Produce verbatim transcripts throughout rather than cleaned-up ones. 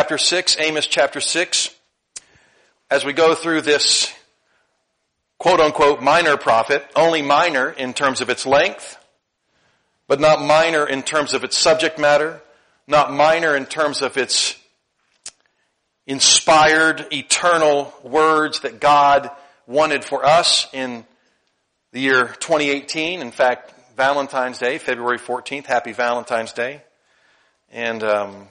chapter six, Amos chapter six. As we go through this quote-unquote minor prophet, only minor in terms of its length, but not minor in terms of its subject matter, not minor in terms of its inspired, eternal words that God wanted for us in the year twenty eighteen. In fact, Valentine's Day, February fourteenth, happy Valentine's Day. And um,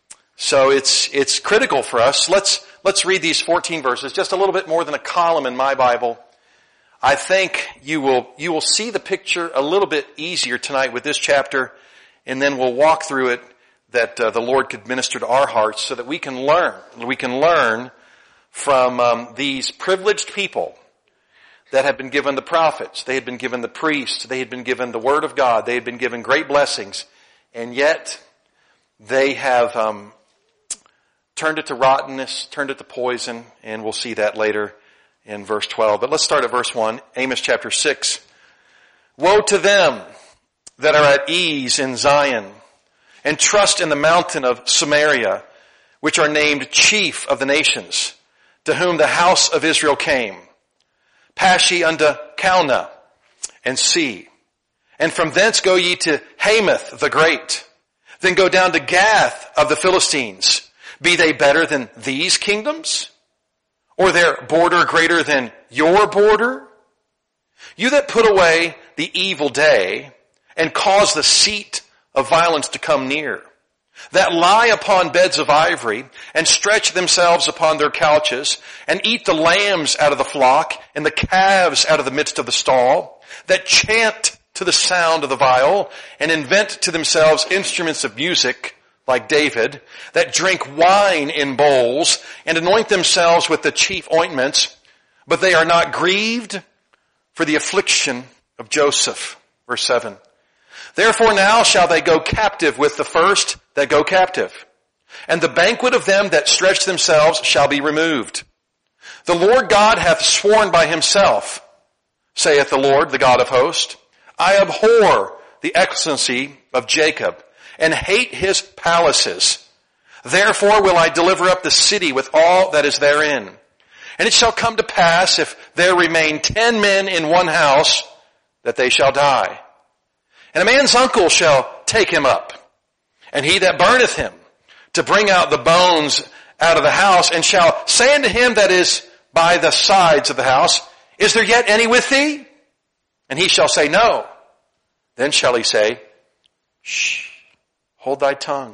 so it's it's critical for us. Let's let's read these fourteen verses, just a little bit more than a column in my Bible. I think you will you will see the picture a little bit easier tonight with this chapter, and then we'll walk through it that uh, the Lord could minister to our hearts so that we can learn. We can learn from um, these privileged people that had been given the prophets. They had been given the priests. They had been given the Word of God. They had been given great blessings. And yet, they have um, turned it to rottenness, turned it to poison, and we'll see that later in verse twelve. But let's start at verse one, Amos chapter six. Woe to them that are at ease in Zion, and trust in the mountain of Samaria, which are named chief of the nations, to whom the house of Israel came. Pass ye unto Calneh, and see. And from thence go ye to Hamath the great. Then go down to Gath of the Philistines. Be they better than these kingdoms? Or their border greater than your border? You that put away the evil day, and cause the seat of violence to come near, that lie upon beds of ivory, and stretch themselves upon their couches, and eat the lambs out of the flock, and the calves out of the midst of the stall, that chant to the sound of the viol, and invent to themselves instruments of music, like David, that drink wine in bowls, and anoint themselves with the chief ointments, but they are not grieved for the affliction of Joseph. Verse seven. Therefore now shall they go captive with the first that go captive, and the banquet of them that stretch themselves shall be removed. The Lord God hath sworn by himself, saith the Lord, the God of hosts, I abhor the excellency of Jacob, and hate his palaces. Therefore will I deliver up the city with all that is therein. And it shall come to pass, if there remain ten men in one house, that they shall die. And a man's uncle shall take him up, and he that burneth him, to bring out the bones out of the house, and shall say unto him that is by the sides of the house, Is there yet any with thee? And he shall say, No. Then shall he say, Shh, hold thy tongue,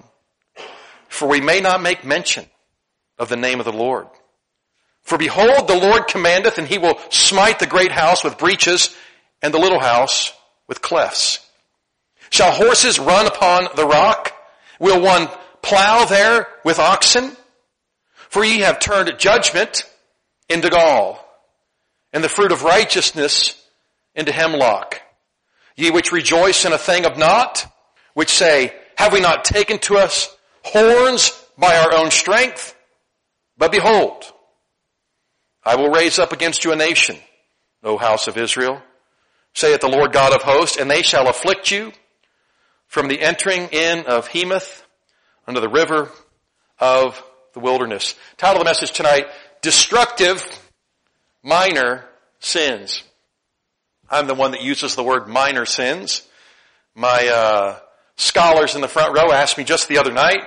for we may not make mention of the name of the Lord. For behold, the Lord commandeth, and he will smite the great house with breaches, and the little house with clefts. Shall horses run upon the rock? Will one plow there with oxen? For ye have turned judgment into gall, and the fruit of righteousness into hemlock. Ye which rejoice in a thing of naught, which say, Have we not taken to us horns by our own strength? But behold, I will raise up against you a nation, O house of Israel, saith the Lord God of hosts, and they shall afflict you from the entering in of Hamath unto the river of the wilderness. Title of the message tonight, Destructive Minor Sins. I'm the one that uses the word minor sins. My uh, scholars in the front row asked me just the other night,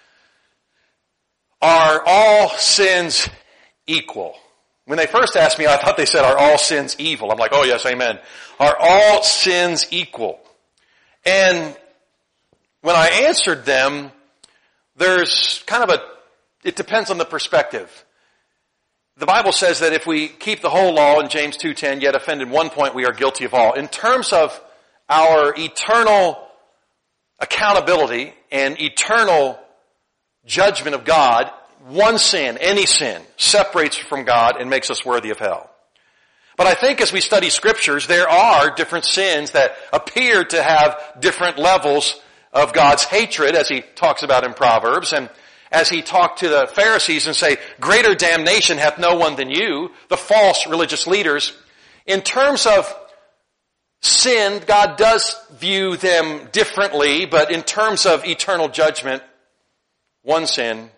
are all sins equal? When they first asked me, I thought they said, are all sins evil? I'm like, oh yes, amen. Are all sins equal? And when I answered them, there's kind of a, it depends on the perspective. The Bible says that if we keep the whole law in James two ten, yet offend in one point, we are guilty of all. In terms of our eternal accountability and eternal judgment of God, one sin, any sin, separates from God and makes us worthy of hell. But I think as we study scriptures, there are different sins that appear to have different levels of God's hatred, as he talks about in Proverbs, and as he talked to the Pharisees and say, greater damnation hath no one than you, the false religious leaders. In terms of sin, God does view them differently, but in terms of eternal judgment, one sin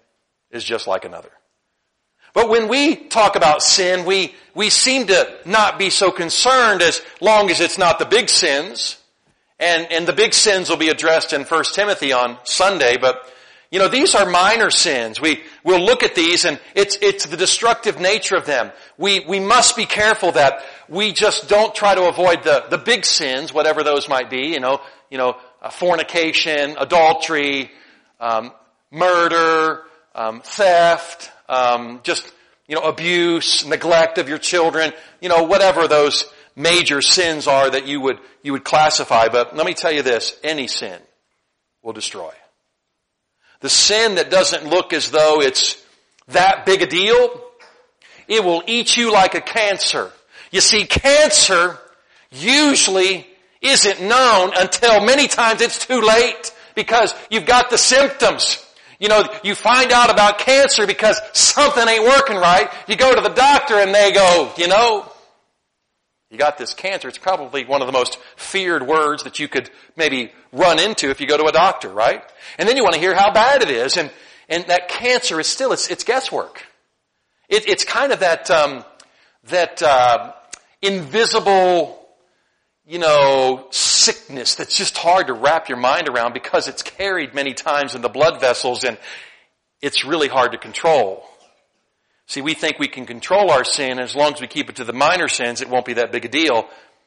is just like another. But when we talk about sin, we, we seem to not be so concerned as long as it's not the big sins. And, and the big sins will be addressed in First Timothy on Sunday, but you know, these are minor sins. We, we'll look at these and it's, it's the destructive nature of them. We, we must be careful that we just don't try to avoid the, the big sins, whatever those might be, you know, you know, uh, fornication, adultery, um, murder, um, theft, um, just, you know, abuse, neglect of your children, you know, whatever those major sins are that you would, you would classify. But let me tell you this, any sin will destroy. The sin that doesn't look as though it's that big a deal, it will eat you like a cancer. You see, cancer usually isn't known until many times it's too late because you've got the symptoms. You know, you find out about cancer because something ain't working right. You go to the doctor and they go, you know, you got this cancer. It's probably one of the most feared words that you could maybe run into if you go to a doctor, right? And then you want to hear how bad it is. And, and that cancer is still, it's, it's guesswork. It, it's kind of that, um, that, uh, invisible, you know, sickness that's just hard to wrap your mind around because it's carried many times in the blood vessels and it's really hard to control. See, we think we can control our sin. As long as we keep it to the minor sins, it won't be that big a deal.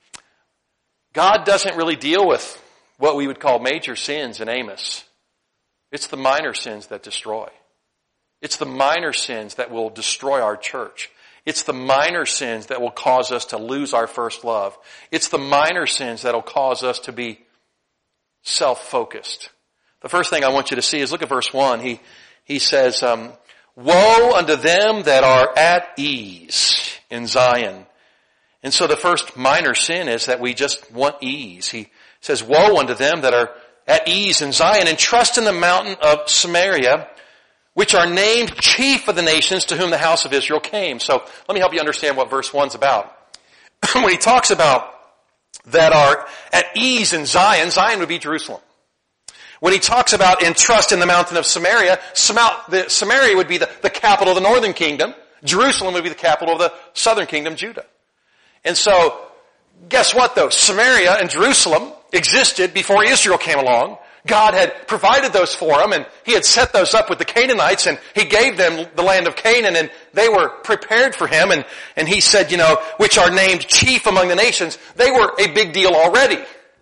God doesn't really deal with what we would call major sins in Amos. It's the minor sins that destroy. It's the minor sins that will destroy our church. It's the minor sins that will cause us to lose our first love. It's the minor sins that will cause us to be self-focused. The first thing I want you to see is look at verse one. He, he says, um, woe unto them that are at ease in Zion. And so the first minor sin is that we just want ease. He says, woe unto them that are at ease in Zion and trust in the mountain of Samaria, which are named chief of the nations to whom the house of Israel came. So let me help you understand what verse one's about. When he talks about that are at ease in Zion, Zion would be Jerusalem. When he talks about in trust in the mountain of Samaria, Samaria would be the, the capital of the northern kingdom. Jerusalem would be the capital of the southern kingdom, Judah. And so, guess what though? Samaria and Jerusalem existed before Israel came along. God had provided those for them and He had set those up with the Canaanites and He gave them the land of Canaan and they were prepared for Him and, and He said, you know, which are named chief among the nations. They were a big deal already.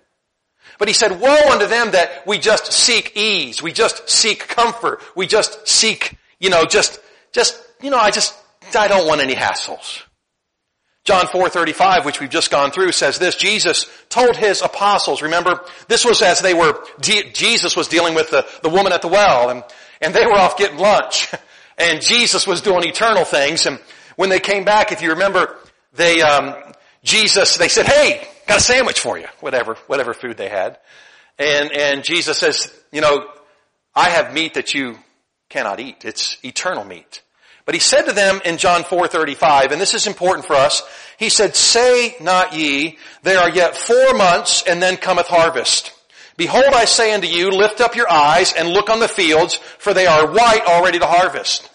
But He said, woe unto them that we just seek ease. We just seek comfort. We just seek, you know, just, just, you know, I just, I don't want any hassles. John four thirty-five, which we've just gone through, says this. Jesus told His apostles, remember, this was as they were, Jesus was dealing with the, the woman at the well and, and they were off getting lunch. And Jesus was doing eternal things. And when they came back, if you remember, they, um, Jesus, they said, hey, got a sandwich for you, whatever, whatever food they had. And, and Jesus says, you know, I have meat that you cannot eat. It's eternal meat. But He said to them in John four thirty-five, and this is important for us, He said, say not ye, there are yet four months and then cometh harvest. Behold, I say unto you, lift up your eyes and look on the fields, for they are white already to harvest.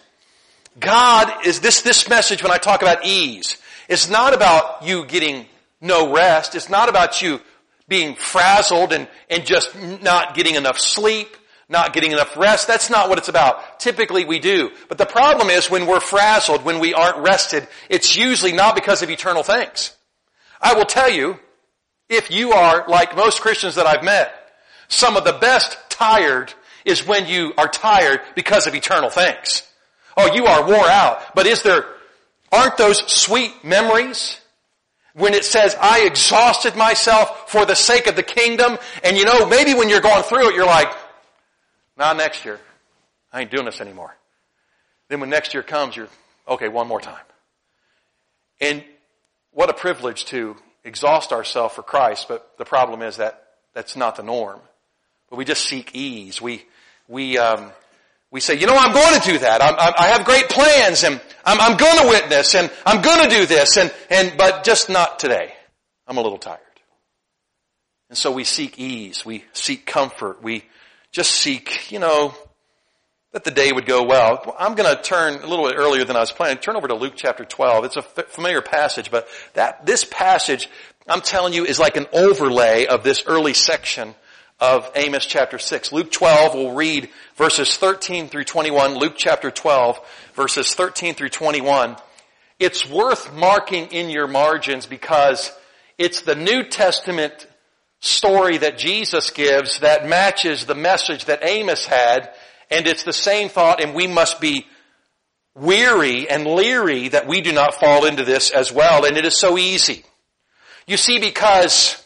God is this, this message when I talk about ease, it's not about you getting no rest. It's not about you being frazzled and, and just not getting enough sleep, not getting enough rest. That's not what it's about. Typically we do. But the problem is when we're frazzled, when we aren't rested, it's usually not because of eternal things. I will tell you, if you are like most Christians that I've met, some of the best tired is when you are tired because of eternal things. Oh, you are wore out. But is there, aren't those sweet memories? When it says, I exhausted myself for the sake of the kingdom. And you know, maybe when you're going through it, you're like, not next year. I ain't doing this anymore. Then when next year comes, you're, okay, one more time. And what a privilege to exhaust ourselves for Christ. But the problem is that that's not the norm. But we just seek ease. We, we, um, we say, you know, I'm going to do that. I'm, I'm, I have great plans and I'm, I'm going to witness and I'm going to do this and, and, but just not today. I'm a little tired. And so we seek ease. We seek comfort. We just seek, you know, that the day would go well. I'm going to turn a little bit earlier than I was planning. Turn over to Luke chapter twelve. It's a familiar passage, but that this passage, I'm telling you, is like an overlay of this early section of Amos chapter six. Luke twelve, we'll read verses thirteen through twenty-one. Luke chapter twelve, verses thirteen through twenty-one. It's worth marking in your margins because it's the New Testament story that Jesus gives that matches the message that Amos had. And it's the same thought, and we must be weary and leery that we do not fall into this as well. And it is so easy. You see, because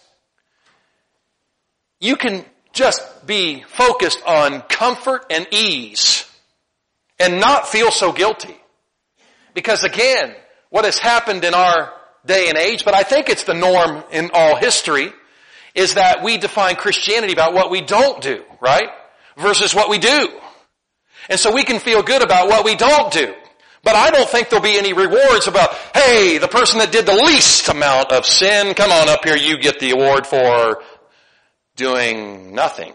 you can just be focused on comfort and ease and not feel so guilty. Because again, what has happened in our day and age, but I think it's the norm in all history, is that we define Christianity about what we don't do, right? Versus what we do. And so we can feel good about what we don't do. But I don't think there'll be any rewards about, hey, the person that did the least amount of sin, come on up here, you get the award for doing nothing.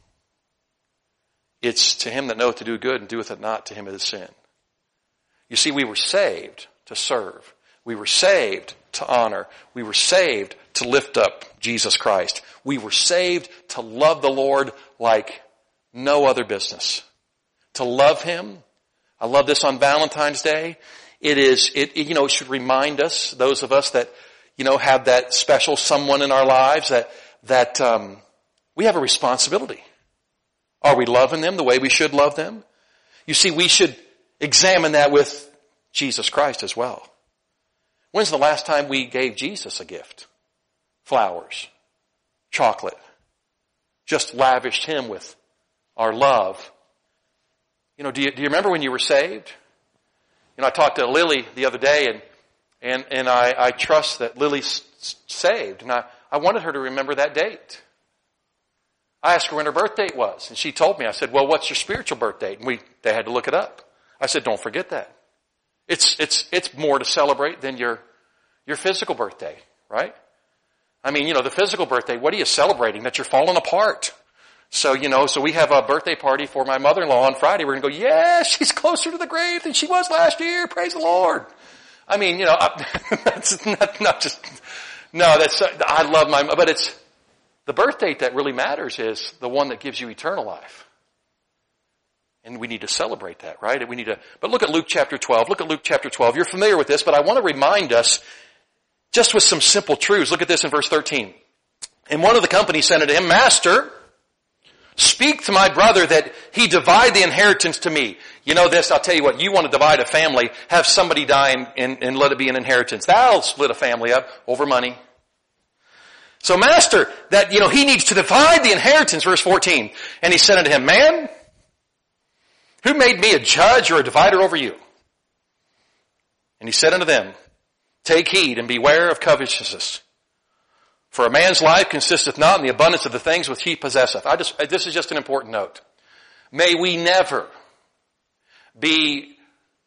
It's to him that knoweth to do good and doeth it not, to him it is sin. You see, we were saved to serve. We were saved to honor. We were saved to lift up Jesus Christ. We were saved to love the Lord like no other business. To love Him. I love this on Valentine's Day. It is, it, it, you know, it should remind us, those of us that, you know, have that special someone in our lives, that, that, um, we have a responsibility. Are we loving them the way we should love them? You see, we should examine that with Jesus Christ as well. When's the last time we gave Jesus a gift? Flowers. Chocolate. Just lavished Him with our love. You know, do you, do you remember when you were saved? You know, I talked to Lily the other day, and and and I, I trust that Lily's saved, and I, I wanted her to remember that date. I asked her when her birth date was, and she told me. I said, "Well, what's your spiritual birth date?" And we they had to look it up. I said, "Don't forget that. It's it's it's more to celebrate than your your physical birthday, right? I mean, you know, the physical birthday. What are you celebrating? That you're falling apart." So, you know, so we have a birthday party for my mother-in-law on Friday. We're going to go, yeah, she's closer to the grave than she was last year. Praise the Lord. I mean, you know, I, that's not, not just, no, that's, I love my, but it's, the birth date that really matters is the one that gives you eternal life. And we need to celebrate that, right? We need to, but look at Luke chapter twelve. Look at Luke chapter twelve. You're familiar with this, but I want to remind us just with some simple truths. Look at this in verse thirteen. And one of the company said unto him, Master, speak to my brother that he divide the inheritance to me. You know this, I'll tell you what, you want to divide a family, have somebody die and, and, and let it be an inheritance. That'll split a family up over money. So master, that, you know, he needs to divide the inheritance, verse fourteen. And he said unto him, Man, who made me a judge or a divider over you? And he said unto them, Take heed and beware of covetousness. For a man's life consisteth not in the abundance of the things which he possesseth. I just, this is just an important note. May we never be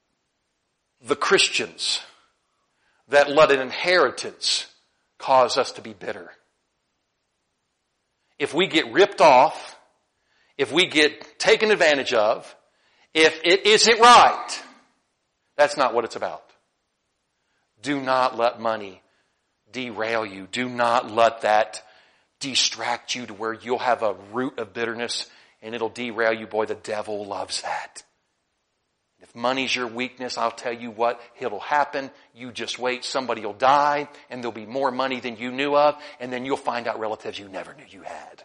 the Christians that let an inheritance cause us to be bitter. If we get ripped off, if we get taken advantage of, if it isn't right, that's not what it's about. Do not let money derail you. Do not let that distract you to where you'll have a root of bitterness and it'll derail you. Boy, the devil loves that. If money's your weakness, I'll tell you what, it'll happen. You just wait. Somebody will die and there'll be more money than you knew of, and then you'll find out relatives you never knew you had.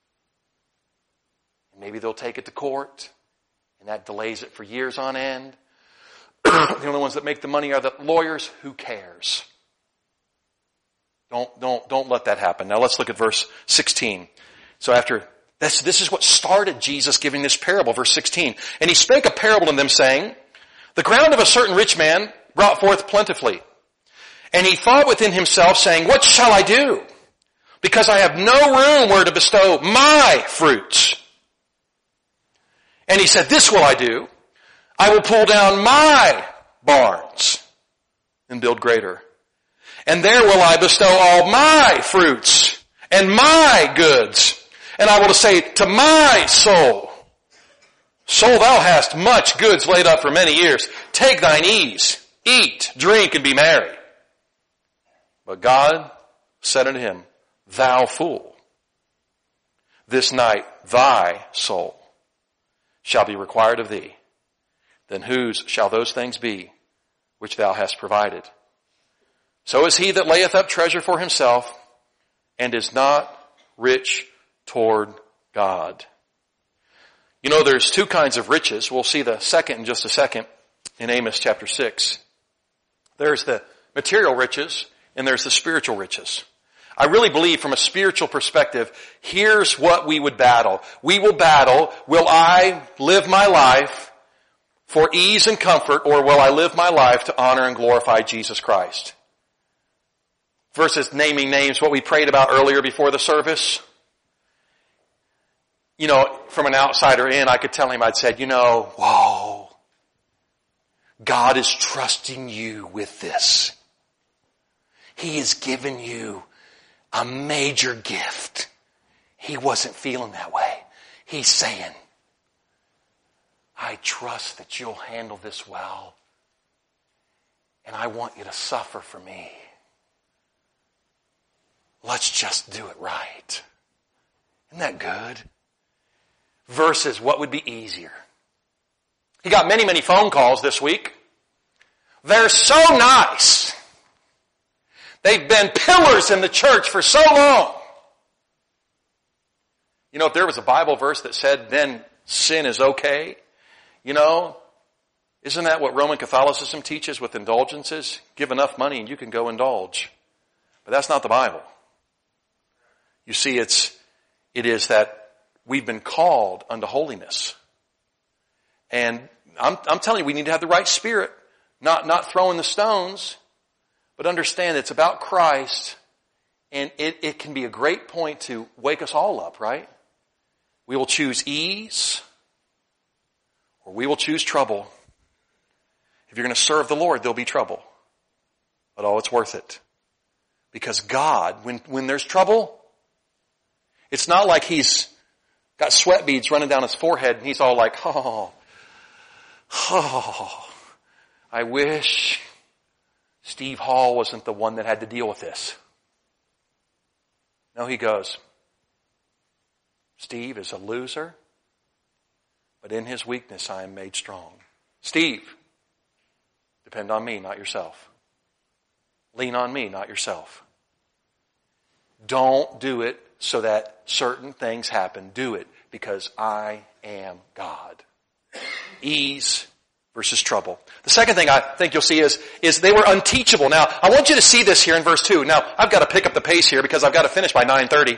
And maybe they'll take it to court and that delays it for years on end. The only ones that make the money are the lawyers. Who cares? Don't, don't, don't let that happen. Now let's look at verse sixteen. So after, this, this is what started Jesus giving this parable, verse sixteen. And he spake a parable to them saying, The ground of a certain rich man brought forth plentifully. And he thought within himself saying, What shall I do? Because I have no room where to bestow my fruits. And he said, This will I do. I will pull down my barns and build greater. And there will I bestow all my fruits and my goods. And I will say to my soul, Soul, thou hast much goods laid up for many years. Take thine ease, eat, drink, and be merry. But God said unto him, Thou fool, this night thy soul shall be required of thee. Then whose shall those things be which thou hast provided? So is he that layeth up treasure for himself and is not rich toward God. You know, there's two kinds of riches. We'll see the second in just a second in Amos chapter six. There's the material riches and there's the spiritual riches. I really believe from a spiritual perspective, here's what we would battle. We will battle, will I live my life for ease and comfort, or will I live my life to honor and glorify Jesus Christ? Versus naming names, what we prayed about earlier before the service. You know, from an outsider in, I could tell him, I'd said, you know, whoa, God is trusting you with this. He has given you a major gift. He wasn't feeling that way. He's saying, I trust that you'll handle this well, and I want you to suffer for me. Let's just do it right. Isn't that good? Versus what would be easier. He got many, many phone calls this week. They're so nice. They've been pillars in the church for so long. You know, if there was a Bible verse that said, then sin is okay, you know, isn't that what Roman Catholicism teaches with indulgences? Give enough money and you can go indulge. But that's not the Bible. You see, it's, it is that we've been called unto holiness. And I'm, I'm telling you, we need to have the right spirit. Not, not throwing the stones, but understand it's about Christ. And it, it can be a great point to wake us all up, right? We will choose ease or we will choose trouble. If you're going to serve the Lord, there'll be trouble. But oh, it's worth it. Because God, when, when there's trouble, it's not like he's got sweat beads running down his forehead and he's all like, oh, oh, I wish Steve Hall wasn't the one that had to deal with this. No, he goes, Steve is a loser, but in his weakness I am made strong. Steve, depend on me, not yourself. Lean on me, not yourself. Don't do it so that certain things happen. Do it because I am God. Ease versus trouble. The second thing I think you'll see is, is they were unteachable. Now, I want you to see this here in verse two. Now, I've got to pick up the pace here because I've got to finish by nine thirty.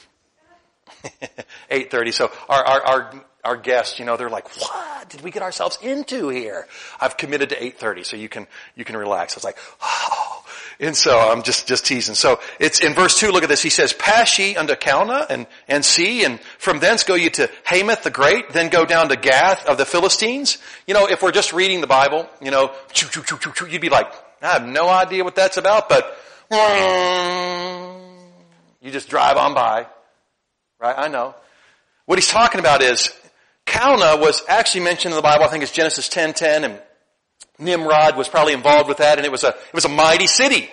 eight thirty. So our, our, our, our guests, you know, they're like, what did we get ourselves into here? I've committed to eight thirty, so you can, you can relax. I was like, oh. And so I'm just, just teasing. So it's in verse two, look at this. He says, pass ye unto Calneh and, and see, and from thence go ye to Hamath the Great, then go down to Gath of the Philistines. You know, if we're just reading the Bible, you know, you'd be like, I have no idea what that's about, but you just drive on by. Right? I know. What he's talking about is, Calneh was actually mentioned in the Bible. I think it's Genesis ten ten, and Nimrod was probably involved with that, and it was a, it was a mighty city.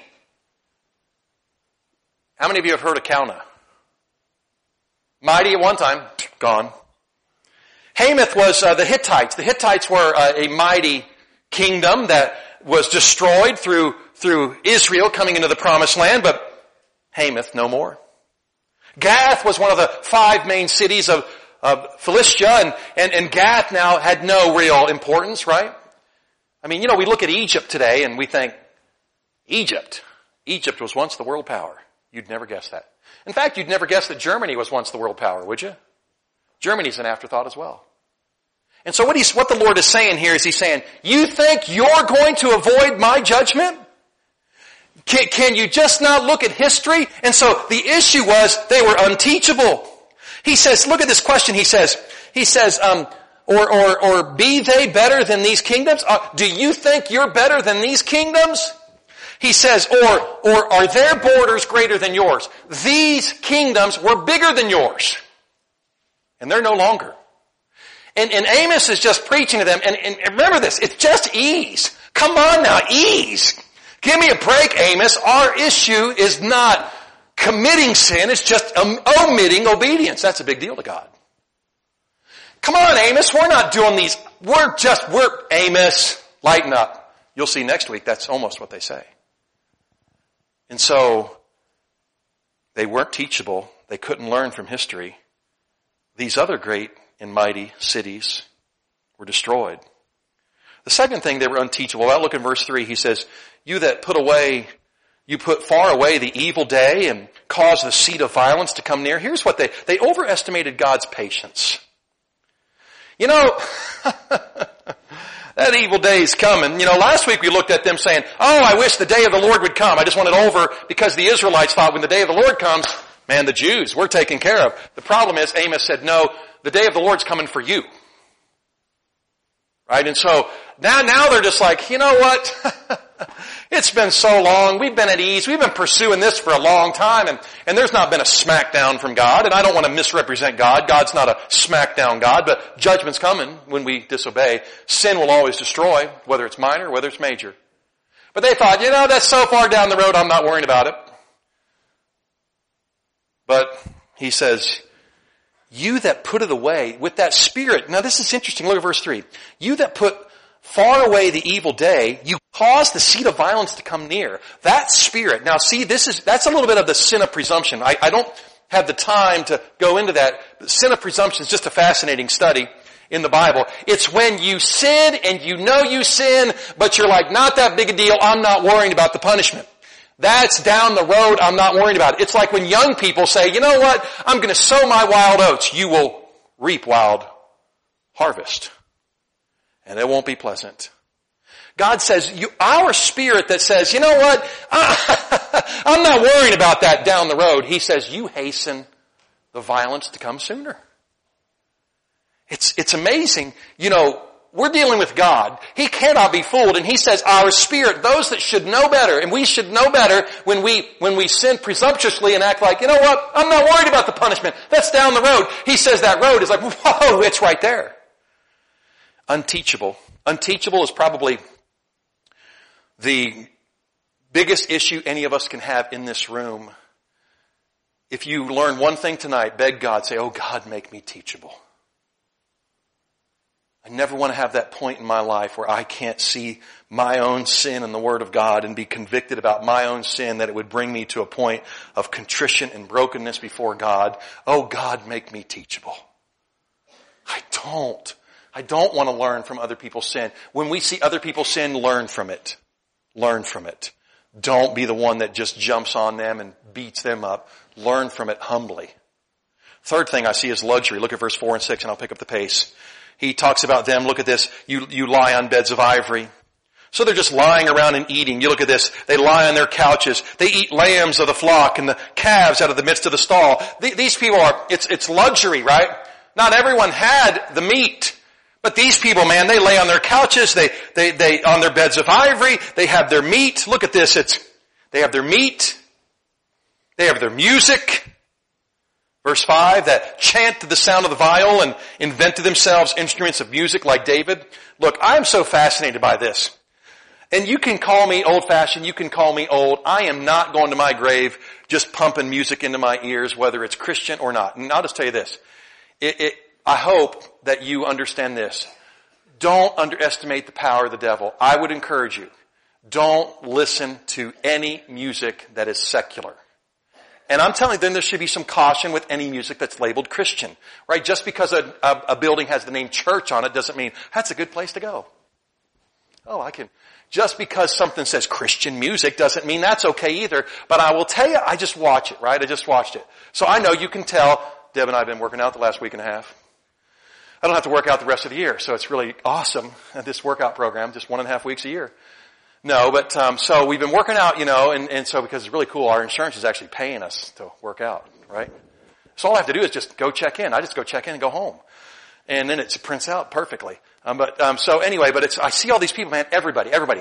How many of you have heard of Calneh? Mighty at one time, gone. Hamath was uh, the Hittites. The Hittites were uh, a mighty kingdom that was destroyed through, through Israel coming into the promised land, but Hamath no more. Gath was one of the five main cities of, of Philistia, and, and, and Gath now had no real importance, right? I mean, you know, we look at Egypt today and we think, Egypt. Egypt was once the world power. You'd never guess that. In fact, you'd never guess that Germany was once the world power, would you? Germany's an afterthought as well. And so what he's, what the Lord is saying here is he's saying, you think you're going to avoid my judgment? Can, can you just not look at history? And so the issue was they were unteachable. He says, look at this question. He says, he says, um, or, or, or be they better than these kingdoms? Uh, do you think you're better than these kingdoms? He says, or, or are their borders greater than yours? These kingdoms were bigger than yours. And they're no longer. And, and Amos is just preaching to them. And, and remember this, it's just ease. Come on now, ease. Give me a break, Amos. Our issue is not committing sin. It's just um, omitting obedience. That's a big deal to God. Come on, Amos. We're not doing these. We're just, we're, Amos, lighten up. You'll see next week that's almost what they say. And so, they weren't teachable. They couldn't learn from history. These other great and mighty cities were destroyed. The second thing they were unteachable about, look in verse three, he says, you that put away, you put far away the evil day and cause the seat of violence to come near. Here's what they, they overestimated God's patience. You know, that evil day is coming. You know, last week we looked at them saying, oh, I wish the day of the Lord would come. I just want it over because the Israelites thought when the day of the Lord comes, man, the Jews, we're taken care of. The problem is Amos said, no, the day of the Lord's coming for you. Right? And so now, now they're just like, you know what? It's been so long. We've been at ease. We've been pursuing this for a long time, and, and there's not been a smackdown from God, and I don't want to misrepresent God. God's not a smackdown God, but judgment's coming when we disobey. Sin will always destroy, whether it's minor, whether it's major. But they thought, you know, that's so far down the road, I'm not worrying about it. But he says, you that put it away with that spirit. Now this is interesting. Look at verse three. You that put far away the evil day, you cause the seat of violence to come near. That spirit. Now see, this is, that's a little bit of the sin of presumption. I, I don't have the time to go into that. The sin of presumption is just a fascinating study in the Bible. It's when you sin and you know you sin, but you're like, not that big a deal. I'm not worrying about the punishment. That's down the road. I'm not worried about it. It's like when young people say, you know what? I'm going to sow my wild oats. You will reap wild harvest. And it won't be pleasant. God says, you, our spirit that says, you know what? I, I'm not worried about that down the road. He says, you hasten the violence to come sooner. It's, it's amazing. You know, we're dealing with God. He cannot be fooled. And he says our spirit, those that should know better, and we should know better when we, when we sin presumptuously and act like, you know what? I'm not worried about the punishment. That's down the road. He says that road is like, whoa, it's right there. Unteachable. Unteachable is probably the biggest issue any of us can have in this room. If you learn one thing tonight, beg God, say, oh God, make me teachable. I never want to have that point in my life where I can't see my own sin in the Word of God and be convicted about my own sin, that it would bring me to a point of contrition and brokenness before God. Oh God, make me teachable. I don't. I don't want to learn from other people's sin. When we see other people's sin, learn from it. Learn from it. Don't be the one that just jumps on them and beats them up. Learn from it humbly. Third thing I see is luxury. Look at verse four and six and I'll pick up the pace. He talks about them. Look at this. You, you lie on beds of ivory. So they're just lying around and eating. You look at this. They lie on their couches. They eat lambs of the flock and the calves out of the midst of the stall. These people are, it's, it's luxury, right? Not everyone had the meat. But these people, man, they lay on their couches. They, they, they, on their beds of ivory. They have their meat. Look at this. It's, they have their meat. They have their music. Verse five, that chant to the sound of the viol and invented themselves instruments of music like David. Look, I'm so fascinated by this. And you can call me old-fashioned, you can call me old. I am not going to my grave just pumping music into my ears, whether it's Christian or not. And I'll just tell you this. It, it, I hope that you understand this. Don't underestimate the power of the devil. I would encourage you, don't listen to any music that is secular. And I'm telling you, then there should be some caution with any music that's labeled Christian, right? Just because a, a, a building has the name church on it doesn't mean that's a good place to go. Oh, I can. Just because something says Christian music doesn't mean that's okay either. But I will tell you, I just watch it, right? I just watched it. So I know you can tell. Deb and I have been working out the last week and a half. I don't have to work out the rest of the year, so it's really awesome, this workout program, just one and a half weeks a year. No, but um so we've been working out, you know, and, and so because it's really cool, our insurance is actually paying us to work out, right? So all I have to do is just go check in. I just go check in and go home. And then it prints out perfectly. Um, but um so anyway, but it's I see all these people, man, everybody, everybody.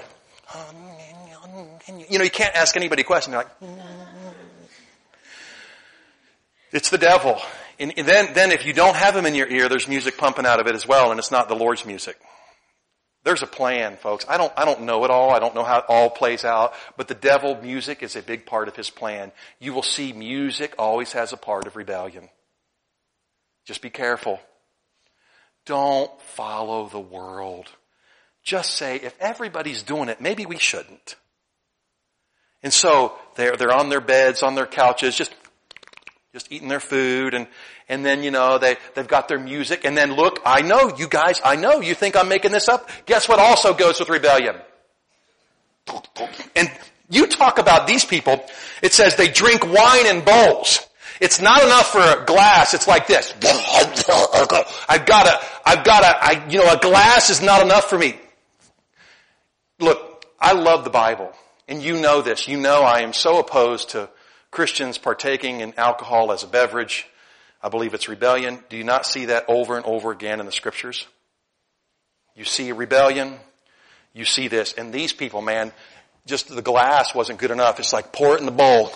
You know, you can't ask anybody a question. They're like, it's the devil. And then, then if you don't have him in your ear, there's music pumping out of it as well, and it's not the Lord's music. There's a plan, folks. I don't, I don't know it all. I don't know how it all plays out, but the devil, music is a big part of his plan. You will see music always has a part of rebellion. Just be careful. Don't follow the world. Just say, if everybody's doing it, maybe we shouldn't. And so they're, they're on their beds, on their couches, just, just eating their food, and, and then, you know, they, they've got their music, and then look, I know you guys, I know you think I'm making this up. Guess what also goes with rebellion? And you talk about these people, it says they drink wine in bowls. It's not enough for a glass, it's like this. I've got a, I've got a, I, you know, a glass is not enough for me. Look, I love the Bible, and you know this. You know I am so opposed to Christians partaking in alcohol as a beverage. I believe it's rebellion. Do you not see that over and over again in the Scriptures? You see rebellion, you see this, and these people, man, just the glass wasn't good enough. It's like pour it in the bowl.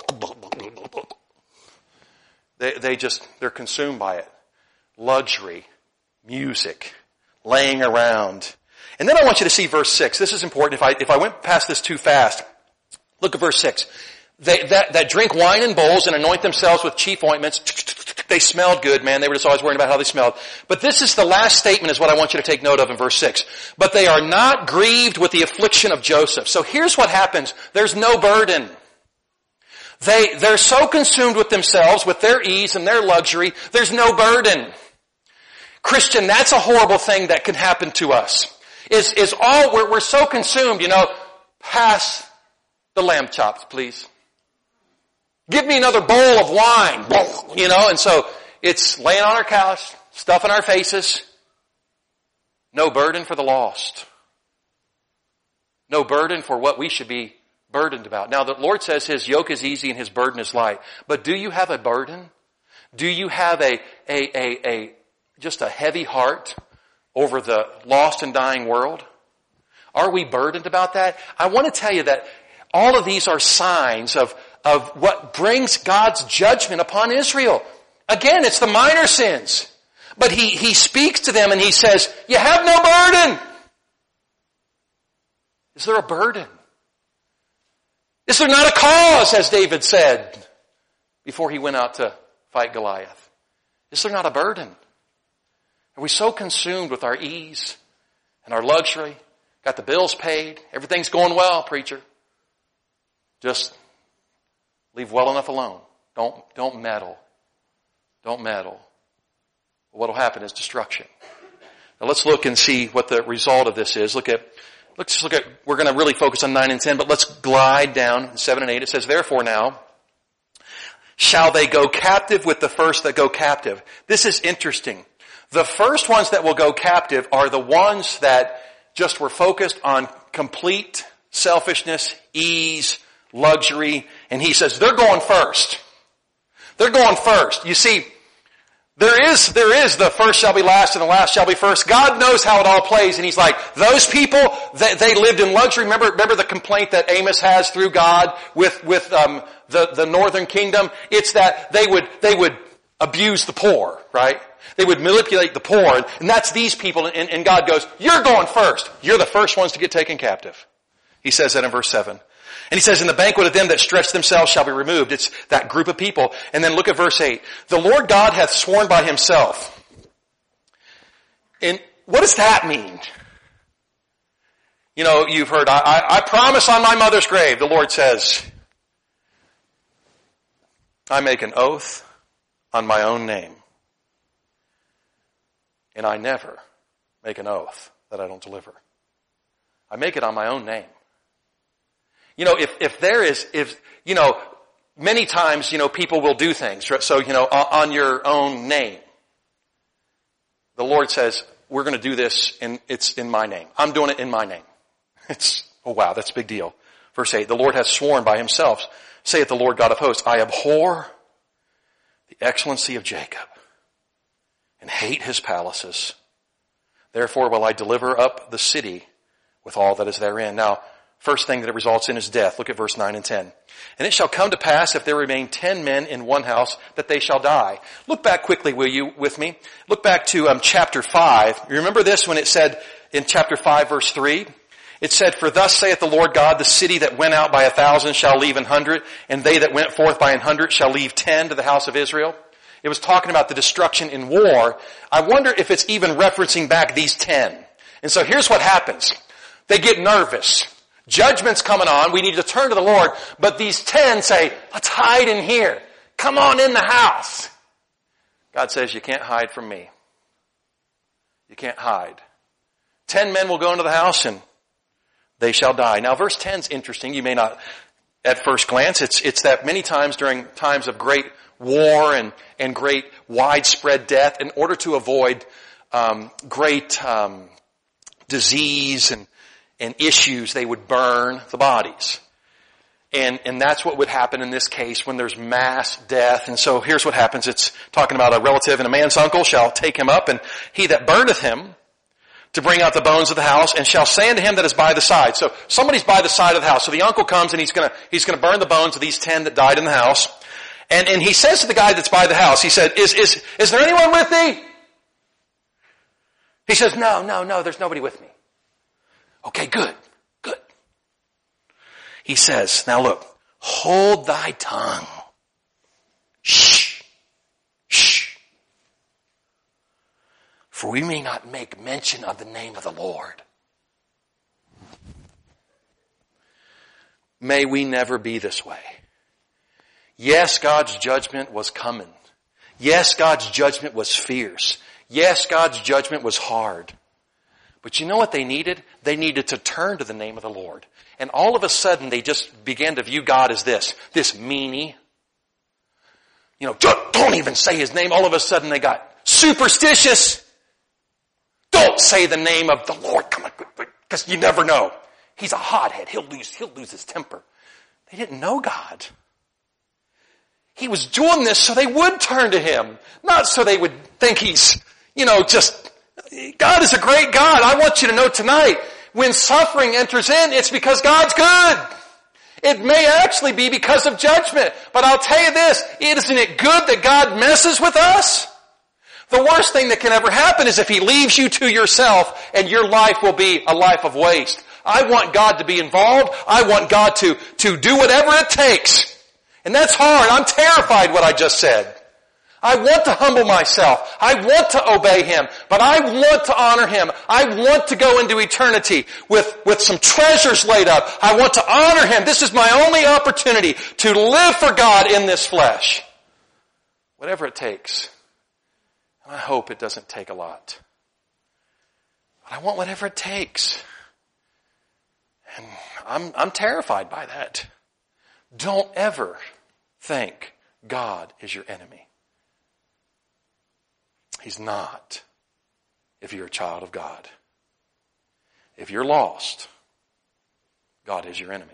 They, they just, they're consumed by it. Luxury, music, laying around. And then I want you to see verse six. This is important. If I, if I went past this too fast, look at verse six. They, that, that drink wine in bowls and anoint themselves with chief ointments. They smelled good, man. They were just always worried about how they smelled. But this is the last statement is what I want you to take note of in verse six. But they are not grieved with the affliction of Joseph. So here's what happens. There's no burden. They, they're so consumed with themselves, with their ease and their luxury, there's no burden. Christian, that's a horrible thing that can happen to us. Is, is all, we're, we're so consumed, you know, pass the lamb chops, please. Give me another bowl of wine, you know, and so it's laying on our couch, stuff in our faces. No burden for the lost. No burden for what we should be burdened about. Now the Lord says His yoke is easy and His burden is light. But do you have a burden? Do you have a, a, a, a, just a heavy heart over the lost and dying world? Are we burdened about that? I want to tell you that all of these are signs of, of what brings God's judgment upon Israel. Again, it's the minor sins. But He, He speaks to them and He says, you have no burden. Is there a burden? Is there not a cause, as David said before he went out to fight Goliath? Is there not a burden? Are we so consumed with our ease and our luxury? Got the bills paid. Everything's going well, preacher. Just leave well enough alone. Don't, don't meddle. Don't meddle. What will happen is destruction. Now let's look and see what the result of this is. Look at, let's just look at, we're going to really focus on nine and ten, but let's glide down in seven and eight. It says, therefore now, shall they go captive with the first that go captive? This is interesting. The first ones that will go captive are the ones that just were focused on complete selfishness, ease, luxury, and he says they're going first. They're going first. You see, there is, there is the first shall be last and the last shall be first. God knows how it all plays, and He's like, those people, they, they lived in luxury. Remember, remember the complaint that Amos has through God with, with, um, the, the northern kingdom? It's that they would, they would abuse the poor, right? They would manipulate the poor, and that's these people, and, and God goes, you're going first. You're the first ones to get taken captive. He says that in verse seven. And He says, in the banquet of them that stretch themselves shall be removed. It's that group of people. And then look at verse eight. The Lord God hath sworn by Himself. And what does that mean? You know, you've heard, I, I, I promise on my mother's grave, the Lord says, I make an oath on my own name. And I never make an oath that I don't deliver. I make it on my own name. You know, if, if there is, if, you know, many times, you know, people will do things. So, you know, on, on your own name. The Lord says, we're going to do this and it's in my name. I'm doing it in my name. It's, oh wow, that's a big deal. Verse eight, the Lord hath sworn by Himself, saith the Lord God of hosts, I abhor the excellency of Jacob and hate his palaces. Therefore will I deliver up the city with all that is therein. Now, first thing that it results in is death. Look at verse nine and ten. And it shall come to pass, if there remain ten men in one house, that they shall die. Look back quickly, will you, with me? Look back to um, chapter five. You remember this when it said in chapter five, verse three? It said, for thus saith the Lord God, the city that went out by a thousand shall leave an hundred, and they that went forth by an hundred shall leave ten to the house of Israel. It was talking about the destruction in war. I wonder if it's even referencing back these ten. And so here's what happens. They get nervous. Judgment's coming on. We need to turn to the Lord. But these ten say, let's hide in here. Come on in the house. God says, you can't hide from me. You can't hide. Ten men will go into the house and they shall die. Now verse ten is interesting. You may not at first glance. It's, it's that many times during times of great war and, and great widespread death, in order to avoid um, great um, disease and, and issues, they would burn the bodies. And, and that's what would happen in this case when there's mass death. And so here's what happens. It's talking about a relative, and a man's uncle shall take him up, and he that burneth him to bring out the bones of the house, and shall say unto him that is by the side. So somebody's by the side of the house. So the uncle comes and he's gonna, he's gonna burn the bones of these ten that died in the house. And, and he says to the guy that's by the house, he said, is, is, is there anyone with thee? He says, no, no, no, there's nobody with me. Okay, good, good. He says, now look, hold thy tongue. Shh, shh. For we may not make mention of the name of the Lord. May we never be this way. Yes, God's judgment was coming. Yes, God's judgment was fierce. Yes, God's judgment was hard. But you know what they needed? They needed to turn to the name of the Lord. And all of a sudden they just began to view God as this, this meanie. You know, don't even say his name. All of a sudden they got superstitious. Don't say the name of the Lord. Come on, because you never know. He's a hothead. He'll lose, he'll lose his temper. They didn't know God. He was doing this so they would turn to him, not so they would think he's, you know, just, God is a great God. I want you to know tonight, when suffering enters in, it's because God's good. It may actually be because of judgment. But I'll tell you this, isn't it good that God messes with us? The worst thing that can ever happen is if he leaves you to yourself and your life will be a life of waste. I want God to be involved. I want God to, to do whatever it takes. And that's hard. I'm terrified what I just said. I want to humble myself. I want to obey him. But I want to honor him. I want to go into eternity with, with some treasures laid up. I want to honor him. This is my only opportunity to live for God in this flesh. Whatever it takes. And I hope it doesn't take a lot. But I want whatever it takes. And I'm, I'm terrified by that. Don't ever think God is your enemy. He's not, if you're a child of God. If you're lost, God is your enemy.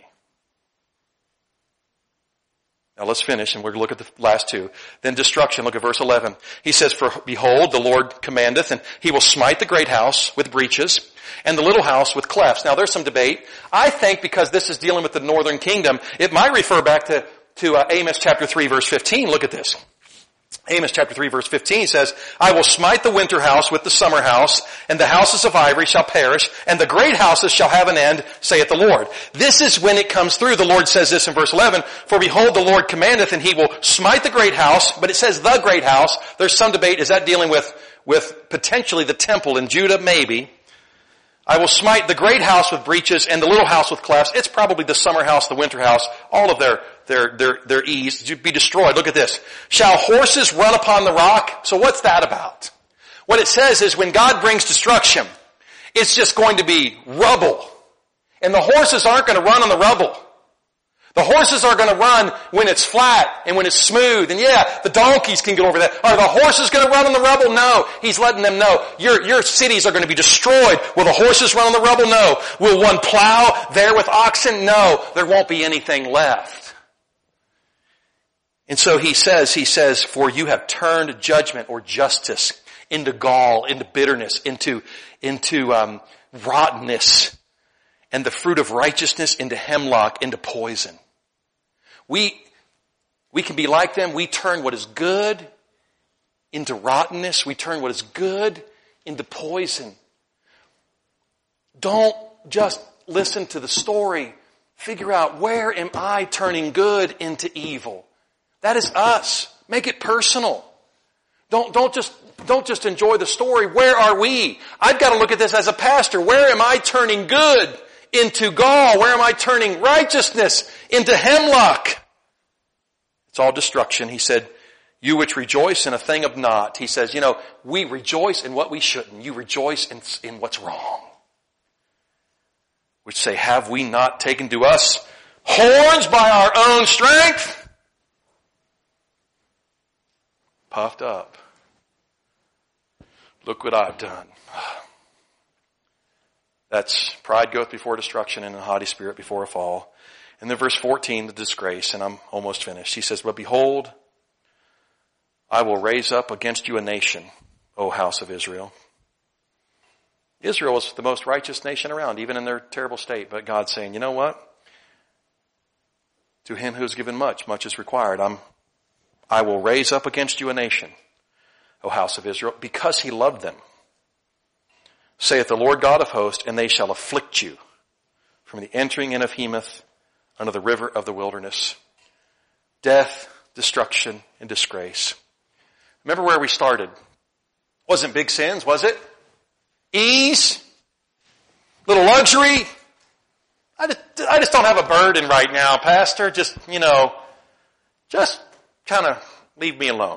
Now let's finish and we're going to look at the last two. Then destruction, look at verse eleven. He says, for behold, the Lord commandeth, and he will smite the great house with breaches, and the little house with clefts. Now there's some debate. I think because this is dealing with the northern kingdom, it might refer back to, to uh, Amos chapter three verse fifteen. Look at this. Amos chapter three verse fifteen says, I will smite the winter house with the summer house, and the houses of ivory shall perish, and the great houses shall have an end, saith the Lord. This is when it comes through. The Lord says this in verse eleven, for behold, the Lord commandeth, and he will smite the great house, but it says the great house. There's some debate. Is that dealing with, with potentially the temple in Judah? Maybe. I will smite the great house with breaches and the little house with clefts. It's probably the summer house, the winter house, all of their, their, their, their ease to be destroyed. Look at this. Shall horses run upon the rock? So what's that about? What it says is when God brings destruction, it's just going to be rubble. And the horses aren't going to run on the rubble. The horses are going to run when it's flat and when it's smooth. And yeah, the donkeys can get over that. Are the horses going to run on the rubble? No. He's letting them know. Your, your cities are going to be destroyed. Will the horses run on the rubble? No. Will one plow there with oxen? No. There won't be anything left. And so he says, he says, for you have turned judgment or justice into gall, into bitterness, into, into, um, rottenness. and the fruit of righteousness into hemlock, into poison. We, we can be like them. We turn what is good into rottenness. We turn what is good into poison. Don't just listen to the story. Figure out, where am I turning good into evil? That is us. Make it personal. Don't, don't just, don't just enjoy the story. Where are we? I've got to look at this as a pastor. Where am I turning good into gall? Where am I turning righteousness into hemlock? It's all destruction. He said, you which rejoice in a thing of naught. He says, you know, we rejoice in what we shouldn't. You rejoice in, in what's wrong. Which say, have we not taken to us horns by our own strength? Puffed up. Look what I've done. That's pride goeth before destruction and a haughty spirit before a fall. And then verse fourteen, the disgrace, and I'm almost finished. He says, but behold, I will raise up against you a nation, O house of Israel. Israel was the most righteous nation around, even in their terrible state. But God's saying, you know what? To him who is given much, much is required. I'm, I will raise up against you a nation, O house of Israel, because he loved them. Saith the Lord God of hosts, and they shall afflict you from the entering in of Hemath unto the river of the wilderness. Death, destruction, and disgrace. Remember where we started. Wasn't big sins, was it? Ease, little luxury. I just, I just don't have a burden right now, Pastor. Just, you know, just kind of leave me alone.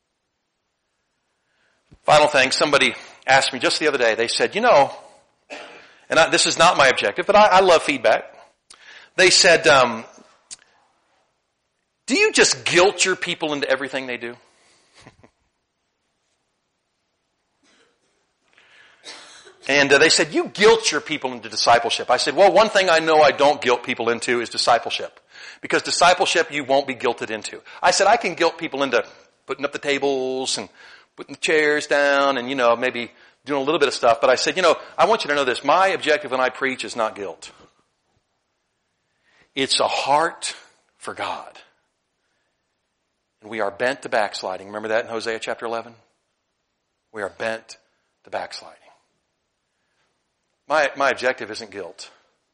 Final thing, somebody asked me just the other day, they said, you know, and I, this is not my objective, but I, I love feedback. They said, um, do you just guilt your people into everything they do? And uh, they said, you guilt your people into discipleship. I said, well, one thing I know I don't guilt people into is discipleship. Because discipleship you won't be guilted into. I said, I can guilt people into putting up the tables and putting the chairs down and, you know, maybe doing a little bit of stuff. But I said, you know, I want you to know this. My objective when I preach is not guilt. It's a heart for God. And we are bent to backsliding. Remember that in Hosea chapter eleven? We are bent to backsliding. My, my objective isn't guilt.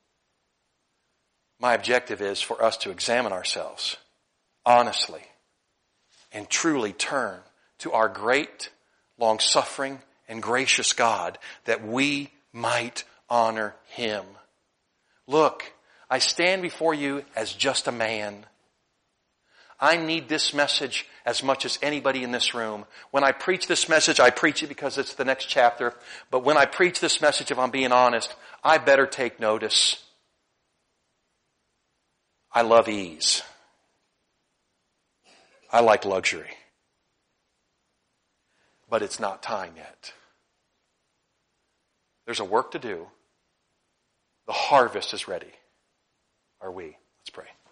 My objective is for us to examine ourselves honestly and truly turn to our great, long-suffering, and gracious God that we might honor Him. Look, I stand before you as just a man. I need this message as much as anybody in this room. When I preach this message, I preach it because it's the next chapter. But when I preach this message, if I'm being honest, I better take notice. I love ease. I like luxury. But it's not time yet. There's a work to do. The harvest is ready. Are we? Let's pray.